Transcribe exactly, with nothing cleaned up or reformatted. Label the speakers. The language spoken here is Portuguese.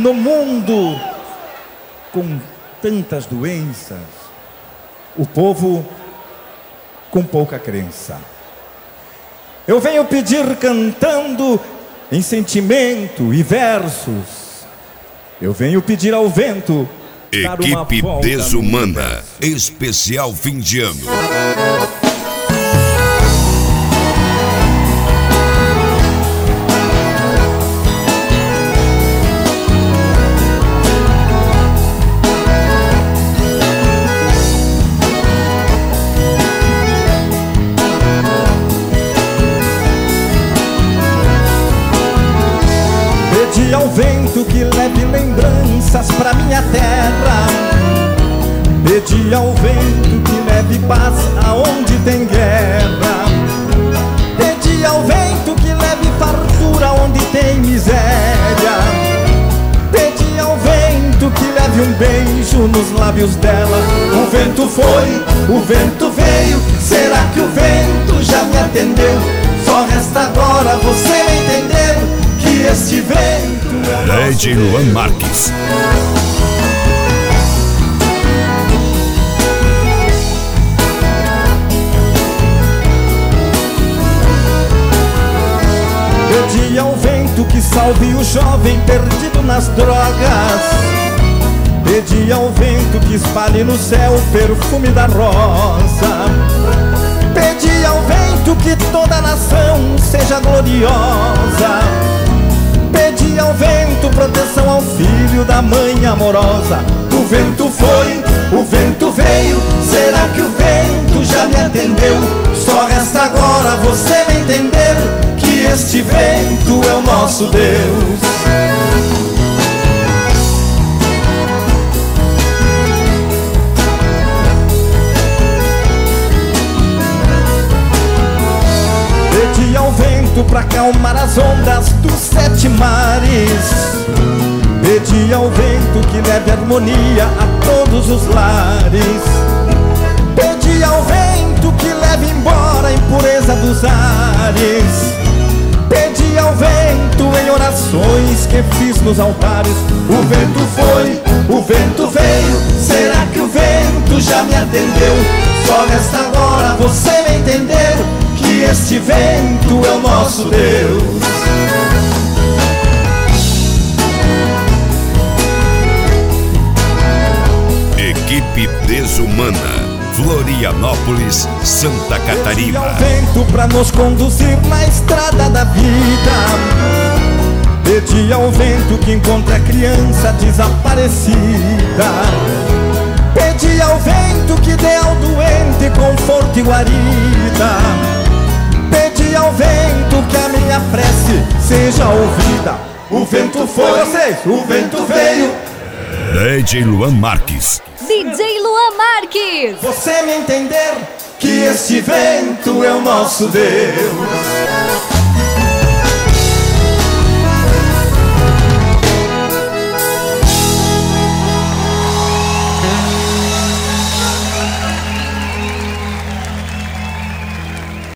Speaker 1: no mundo com tantas doenças, o povo com pouca crença. Eu venho pedir cantando em sentimento e versos. Eu venho pedir ao vento dar uma
Speaker 2: Equipe
Speaker 1: volta
Speaker 2: Desumana, especial fim de ano.
Speaker 1: Pedi ao vento que leve lembranças pra minha terra. Pedi ao vento que leve paz aonde tem guerra. Pedi ao vento que leve fartura onde tem miséria. Pedi ao vento que leve um beijo nos lábios dela. O vento foi, o vento veio. Será que o vento já me atendeu? Só resta agora você entender que este vento é
Speaker 2: D J Luan Marques.
Speaker 1: Pedi ao vento que salve o jovem perdido nas drogas. Pedi ao vento que espalhe no céu o perfume da rosa. Pedi ao vento que toda nação seja gloriosa. Pedi ao vento proteção ao filho da mãe amorosa. O vento foi, o vento veio. Será que o vento já me atendeu? Só resta agora você me entender que este vento é o nosso Deus. Pedi ao vento pra acalmar as ondas dos sete mares. Pedi ao vento que leve harmonia a todos os lares. Pedi ao vento que leve embora a impureza dos ares. Pedi ao vento em orações que fiz nos altares. O vento foi, o vento veio. Será que o vento já me atendeu? Só resta agora você me entender que este vento é o nosso Deus.
Speaker 2: Equipe Desumana, Florianópolis, Santa Catarina.
Speaker 1: Pedi ao vento pra nos conduzir na estrada da vida. Pedi ao vento que encontre a criança desaparecida. Pedi ao vento que dê ao doente conforto e guarida. Pedi ao vento que a minha prece seja ouvida. O vento foi, vocês, o vento veio.
Speaker 2: D J Luan Marques.
Speaker 3: D J Luan Marques.
Speaker 1: Você me entender que este vento é o nosso Deus.